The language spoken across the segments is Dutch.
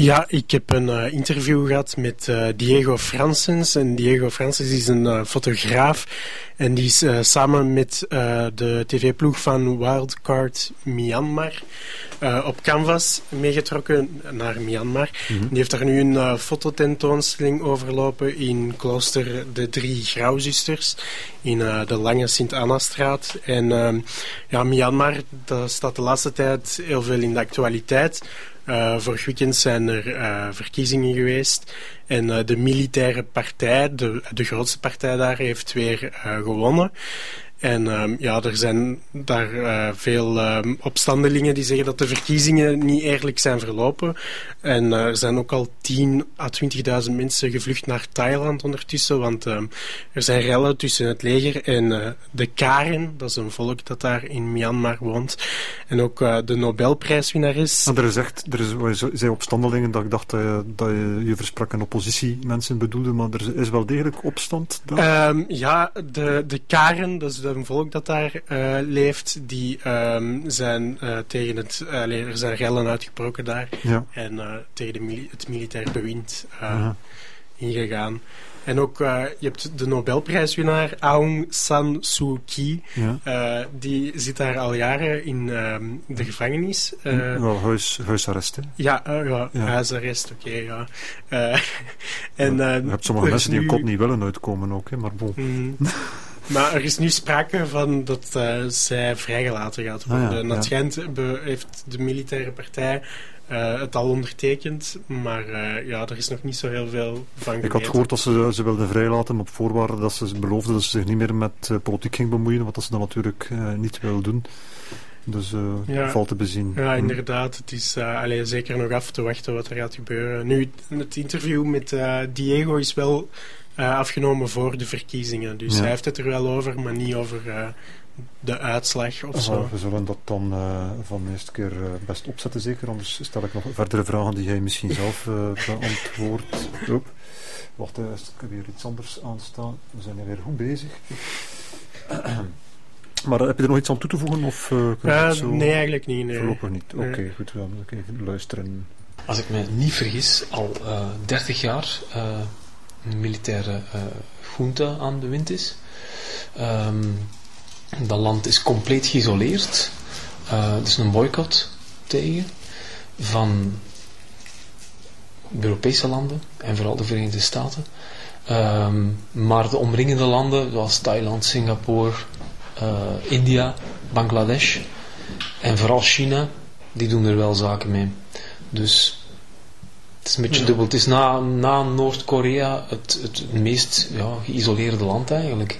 Ja, ik heb een interview gehad met Diego Francis. En Diego Francis is een fotograaf. En die is samen met de tv-ploeg van Wildcard Myanmar op Canvas meegetrokken naar Myanmar. Mm-hmm. Die heeft daar nu een fototentoonstelling overlopen in klooster De Drie Grauwzusters in de Lange Sint-Anna-straat. En Myanmar, dat staat de laatste tijd heel veel in de actualiteit. Vorig weekend zijn er verkiezingen geweest en de militaire partij, de grootste partij daar, heeft weer gewonnen. En er zijn daar veel opstandelingen die zeggen dat de verkiezingen niet eerlijk zijn verlopen. En er zijn ook al 10.000 à 20.000 mensen gevlucht naar Thailand ondertussen, want er zijn rellen tussen het leger en de Karen, dat is een volk dat daar in Myanmar woont. En ook de Nobelprijswinnaar is. Er zijn opstandelingen dat ik dacht dat je versprak een oppositiemensen bedoelde, maar er is wel degelijk opstand daar? De Karen, dat is een volk dat daar leeft, die zijn tegen er zijn rellen uitgebroken daar en tegen het militair bewind ingegaan. En ook, je hebt de Nobelprijswinnaar Aung San Suu Kyi. Ja. Die zit daar al jaren in de gevangenis. Huisarrest, hè? Ja, huisarrest, oké. Ja. Je hebt sommige mensen die een kot niet willen uitkomen ook, hè, maar bon. Maar er is nu sprake van dat zij vrijgelaten gaat worden. Het schijnt heeft de militaire partij het al ondertekend, maar er is nog niet zo heel veel van geweten. Ik had gehoord dat ze wilden vrijlaten op voorwaarde dat ze beloofden dat ze zich niet meer met politiek ging bemoeien, wat dat ze dan natuurlijk niet wil doen. Dus valt te bezien. Ja, inderdaad. Het is zeker nog af te wachten wat er gaat gebeuren. Nu, het interview met Diego is wel afgenomen voor de verkiezingen. Dus hij heeft het er wel over, maar niet over de uitslag of zo. We zullen dat dan van de eerste keer best opzetten, zeker. Anders stel ik nog verdere vragen die jij misschien zelf beantwoordt. Wacht, ik heb hier iets anders aanstaan. We zijn weer goed bezig. Maar heb je er nog iets aan toe te voegen? Of, nee, eigenlijk niet. Nee. Voorlopig niet. Oké, goed. Dan moet ik even luisteren. Als ik me niet vergis, al 30 jaar een militaire junta aan de wind is. Dat land is compleet geïsoleerd. Er is een boycott tegen van de Europese landen en vooral de Verenigde Staten. Maar de omringende landen, zoals Thailand, Singapore, India, Bangladesh en vooral China, die doen er wel zaken mee. Dus het is een beetje dubbel. Het is na Noord-Korea het meest geïsoleerde land eigenlijk.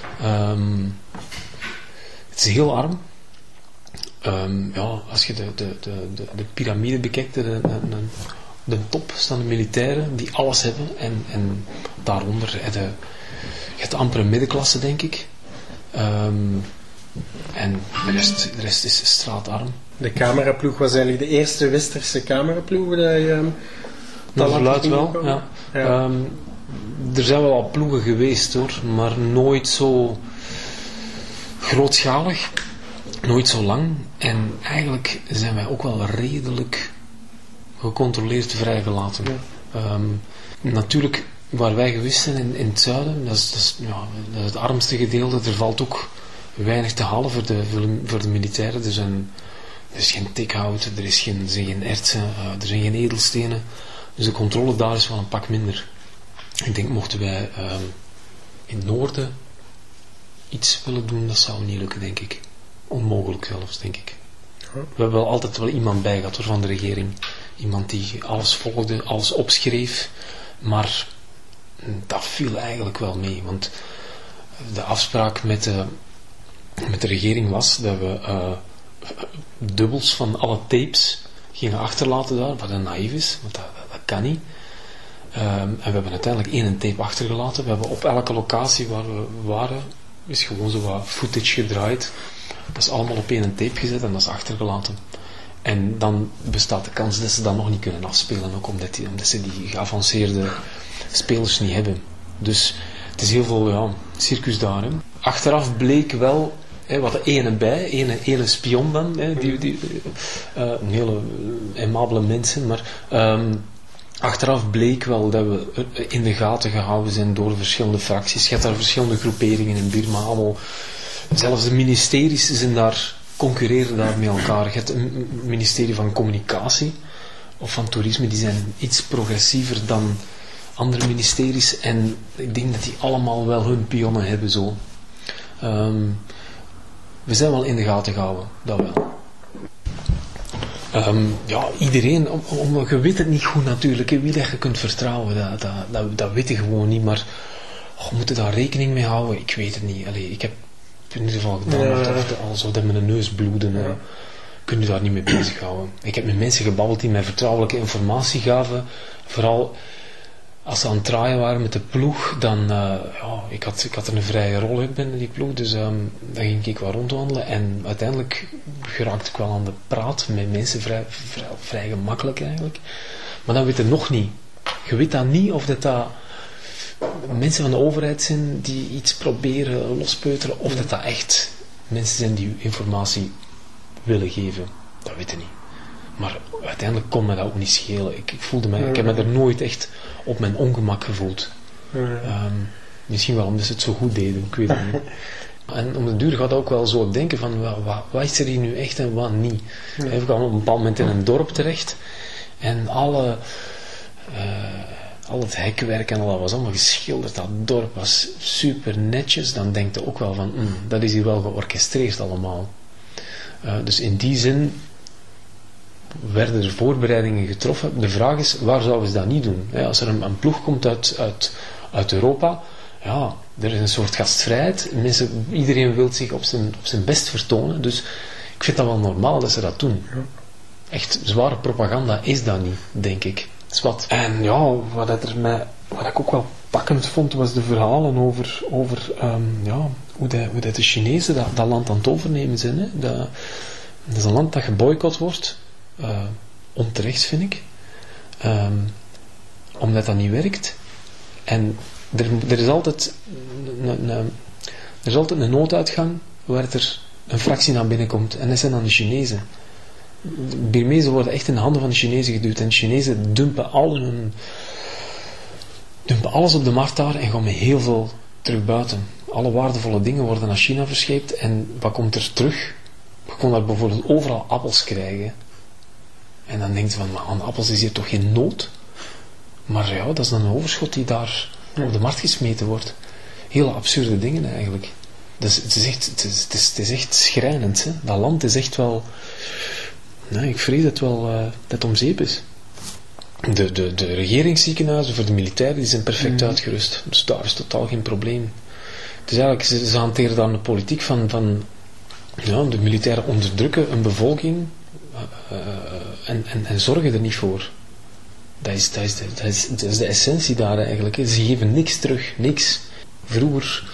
Het is heel arm. Als je de piramide bekijkt, de top staan de militairen die alles hebben. En daaronder je hebt amper een middenklasse, denk ik. En de rest is straatarm. De cameraploeg was eigenlijk de eerste westerse cameraploeg dat verluidt wel, ja. Er zijn wel al ploegen geweest hoor, maar nooit zo grootschalig, nooit zo lang. En eigenlijk zijn wij ook wel redelijk gecontroleerd vrijgelaten. Ja. Natuurlijk, waar wij geweest zijn in het zuiden, dat is het armste gedeelte, er valt ook weinig te halen voor de militairen. Er is geen teakhout, er zijn geen ertsen, er zijn geen edelstenen. Dus de controle daar is wel een pak minder. Ik denk, mochten wij in het noorden iets willen doen, dat zou niet lukken, denk ik. Onmogelijk zelfs, denk ik. We hebben wel altijd wel iemand bij gehad van de regering. Iemand die alles volgde, alles opschreef. Maar dat viel eigenlijk wel mee. Want de afspraak met de regering was dat we dubbels van alle tapes gingen achterlaten daar, wat een naïef is, want dat kan niet. En we hebben uiteindelijk 1 tape achtergelaten. We hebben op elke locatie waar we waren, is gewoon zo wat footage gedraaid. Dat is allemaal op 1 tape gezet en dat is achtergelaten. En dan bestaat de kans dat ze dat nog niet kunnen afspelen, ook omdat ze die geavanceerde spelers niet hebben. Dus het is heel veel circus daar. Hè. Achteraf bleek wel Wat de ene bij, ene spion dan, een hele aimabele mensen, maar achteraf bleek wel dat we in de gaten gehouden zijn door verschillende fracties. Je hebt daar verschillende groeperingen in Birma, allemaal, zelfs de ministeries zijn daar, concurreren daar met elkaar. Je hebt een ministerie van communicatie of van toerisme, die zijn iets progressiever dan andere ministeries en ik denk dat die allemaal wel hun pionnen hebben zo. We zijn wel in de gaten gehouden, dat wel. Iedereen, je weet het niet goed natuurlijk, wie dat je kunt vertrouwen, dat weet je gewoon niet, maar we moeten daar rekening mee houden, ik weet het niet. Allee, ik heb in ieder geval gedaan, alsof dat mijn neus bloeden, kun je daar niet mee bezighouden. Ik heb met mensen gebabbeld die mij vertrouwelijke informatie gaven, vooral als ze aan het draaien waren met de ploeg, dan, ik had er een vrije rol uit binnen die ploeg, dus dan ging ik wel rondwandelen en uiteindelijk geraakte ik wel aan de praat met mensen vrij gemakkelijk eigenlijk. Maar dan weet je nog niet. Je weet dan niet of dat mensen van de overheid zijn die iets proberen lospeuteren, of dat echt mensen zijn die informatie willen geven. Dat weet je niet. Maar uiteindelijk kon me dat ook niet schelen. Ik heb me er nooit echt op mijn ongemak gevoeld. Misschien wel omdat ze het zo goed deden, ik weet het niet. En om de duur gaat ook wel zo op denken van wat is er hier nu echt en wat niet. Ik kwam op een bepaald moment in een dorp terecht en al het hekwerk en al dat was allemaal geschilderd. Dat dorp was super netjes. Dan denk je ook wel van dat is hier wel georchestreerd allemaal. Dus in die zin werden er voorbereidingen getroffen. De vraag is, waar zouden ze dat niet doen? Als er een ploeg komt uit Europa, er is een soort gastvrijheid. Iedereen wil zich op zijn best vertonen. Dus ik vind dat wel normaal dat ze dat doen. Echt zware propaganda is dat niet, denk ik. Dat is wat. En wat ik ook wel pakkend vond, was de verhalen over hoe dat de Chinezen dat land aan het overnemen zijn. Hè. Dat is een land dat geboycott wordt. Onterecht vind ik, omdat dat niet werkt en er is altijd een nooduitgang waar er een fractie naar binnen komt en dat zijn dan de Chinezen. De Birmezen worden echt in de handen van de Chinezen geduwd en de Chinezen dumpen alles op de markt daar en gaan met heel veel terug buiten. Alle waardevolle dingen worden naar China verscheept en wat komt er terug? Je kon daar bijvoorbeeld overal appels krijgen. En dan denk je van, maar aan appels is hier toch geen nood? Maar dat is dan een overschot die daar op de markt gesmeten wordt. Hele absurde dingen eigenlijk. Dus het is echt schrijnend. Hè? Dat land is echt wel... ik vrees dat het om zeep is. De regeringsziekenhuizen voor de militairen die zijn perfect uitgerust. Dus daar is totaal geen probleem. Het is eigenlijk, ze hanteren dan de politiek van de militairen onderdrukken een bevolking en zorgen er niet voor. Dat is de essentie daar eigenlijk. Hè. Ze geven niks terug, niks. Vroeger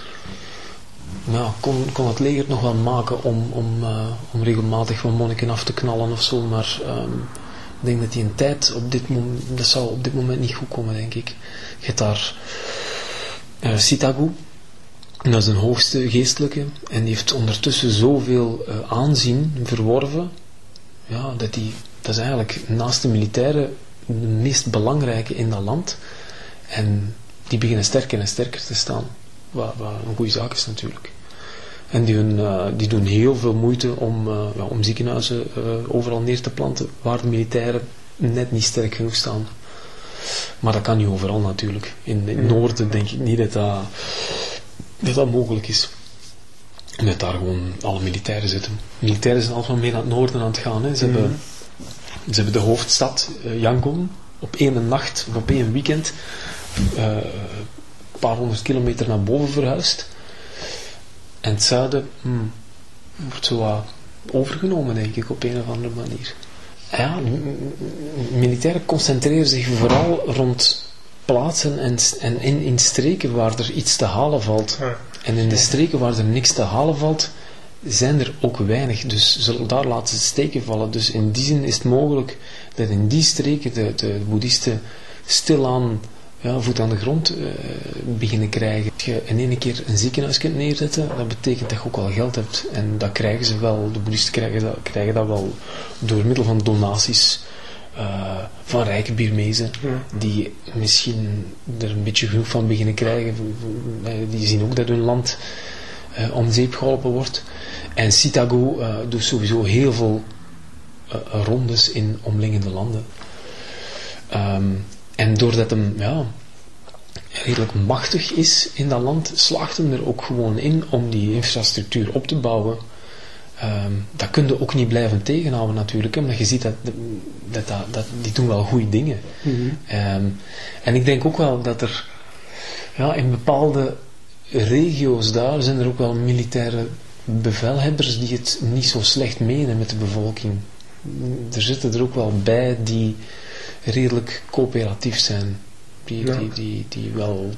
kon het leger nog wel maken om regelmatig van monniken af te knallen of zo, maar ik denk dat die een tijd dat zou op dit moment niet goed komen, denk ik. Je hebt daar Sitagu, dat is een hoogste geestelijke en die heeft ondertussen zoveel aanzien verworven, dat is eigenlijk naast de militairen de meest belangrijke in dat land en die beginnen sterker en sterker te staan, wat een goede zaak is natuurlijk. En die doen heel veel moeite om ziekenhuizen overal neer te planten waar de militairen net niet sterk genoeg staan. Maar dat kan niet overal natuurlijk. In het noorden denk ik niet dat mogelijk is. Omdat daar gewoon alle militairen zitten. Militairen zijn altijd meer naar het noorden aan het gaan. Hè. Ze hebben de hoofdstad Yangon op één nacht, of op één weekend, een paar 100 kilometer naar boven verhuisd. En het zuiden wordt zo wat overgenomen, denk ik, op een of andere manier. Ja, militairen concentreren zich vooral rond plaatsen en in streken waar er iets te halen valt. En in de streken waar er niks te halen valt, zijn er ook weinig. Dus daar laten ze steken vallen. Dus in die zin is het mogelijk dat in die streken de boeddhisten stilaan voet aan de grond beginnen krijgen. Als je in één keer een ziekenhuis kunt neerzetten, dat betekent dat je ook al geld hebt. En dat krijgen ze wel, de boeddhisten krijgen dat wel door middel van donaties van rijke Birmezen, die misschien er een beetje genoeg van beginnen krijgen. Die zien ook dat hun land om zeep geholpen wordt. En Sitago doet sowieso heel veel rondes in omliggende landen. En doordat hem redelijk machtig is in dat land, slaagt hem er ook gewoon in om die infrastructuur op te bouwen. Dat kun je ook niet blijven tegenhouden natuurlijk, hè, omdat je ziet dat die doen wel goede dingen. En ik denk ook wel dat er in bepaalde regio's daar zijn er ook wel militaire bevelhebbers die het niet zo slecht menen met de bevolking. Er zitten er ook wel bij die redelijk coöperatief zijn. Die wel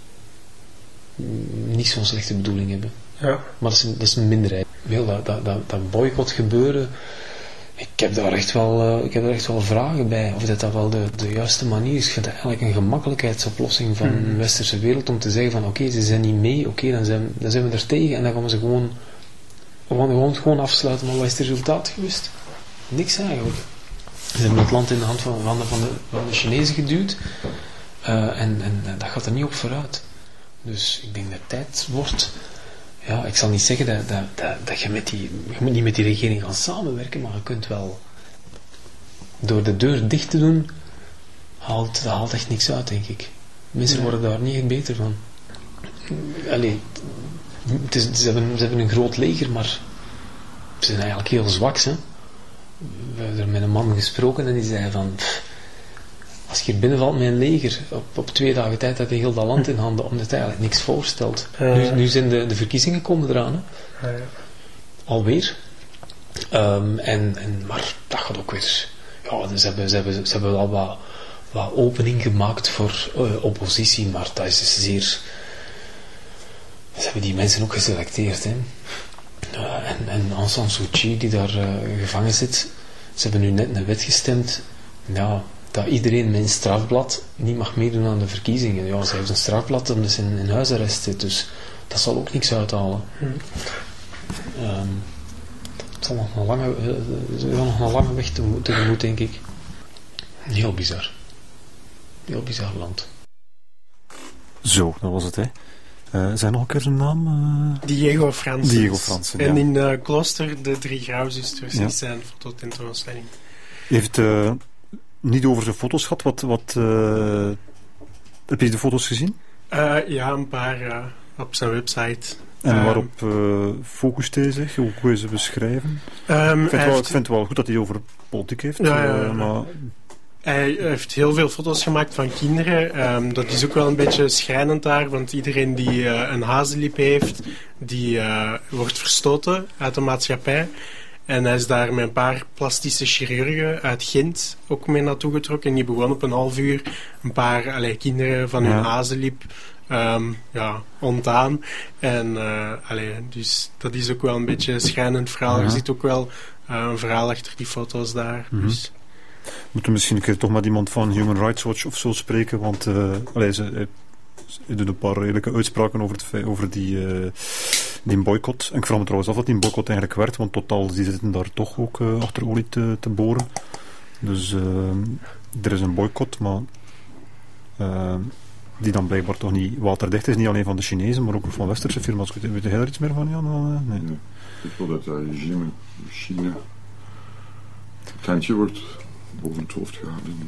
niet zo'n slechte bedoeling hebben. Ja. Maar dat is een minderheid. Dat boycott gebeuren, ik heb daar echt wel vragen bij. Of dat wel de juiste manier is. Ik vind dat eigenlijk een gemakkelijkheidsoplossing van de westerse wereld om te zeggen van oké, ze zijn niet mee, dan zijn we er tegen en dan gaan we ze gewoon afsluiten. Maar wat is het resultaat geweest? Niks eigenlijk. Ze hebben het land in de handen van de Chinezen geduwd en dat gaat er niet op vooruit. Dus ik denk dat het tijd wordt. Ja, ik zal niet zeggen dat je moet niet met die regering gaan samenwerken, maar je kunt wel door de deur dicht te doen, dat haalt echt niks uit, denk ik. Mensen worden daar niet echt beter van. Allee, ze hebben een groot leger, maar ze zijn eigenlijk heel zwak, hè. We hebben er met een man gesproken en die zei van als je hier binnenvalt met een leger op 2 dagen tijd had je heel dat land in handen omdat het eigenlijk niks voorstelt. Nu zijn de verkiezingen komen eraan, hè. Alweer. Maar dat gaat ook weer ze hebben wel wat opening gemaakt voor oppositie, maar dat is zeer ze hebben die mensen ook geselecteerd, hè. En Aung San Suu Kyi die daar gevangen zit, ze hebben nu net een wet gestemd dat iedereen met een strafblad niet mag meedoen aan de verkiezingen. Ze heeft een strafblad omdat ze in huisarrest zit, dus dat zal ook niks uithalen. Het zal nog een lange weg tegemoet, denk ik. Heel bizar. Heel bizar land. Zo, dat was het, hè. Zijn nog een keer zijn naam? Diego Fransen. En in Klooster de 3 Grauwzusters die zijn fototentoonstelling. Heeft niet over zijn foto's gehad. Heb je de foto's gezien? Ja, een paar op zijn website. En waarop focust hij zich? Hoe kun je ze beschrijven? Ik vind het wel goed dat hij over politiek heeft. Maar hij heeft heel veel foto's gemaakt van kinderen. Dat is ook wel een beetje schrijnend daar, want iedereen die een hazenlip heeft, die wordt verstoten uit de maatschappij. En hij is daar met een paar plastische chirurgen uit Gent ook mee naartoe getrokken. En die begonnen op een half uur een paar kinderen van hun hazenlip ontdaan. En dus dat is ook wel een beetje een schrijnend verhaal. Er zit ook wel een verhaal achter die foto's daar. Dus. Moeten we misschien een keer toch met iemand van Human Rights Watch of zo spreken, want ze doet een paar redelijke uitspraken over die boycott. En ik vraag me trouwens af wat die boycott eigenlijk werd, want totaal die zitten daar toch ook achter olie te boren. Dus er is een boycott, maar die dan blijkbaar toch niet waterdicht is, niet alleen van de Chinezen, maar ook van westerse firma's. Weet jij daar iets meer van, Jan? Nee. Ik wil dat dat regime in China het handje wordt boven het hoofd gehouden.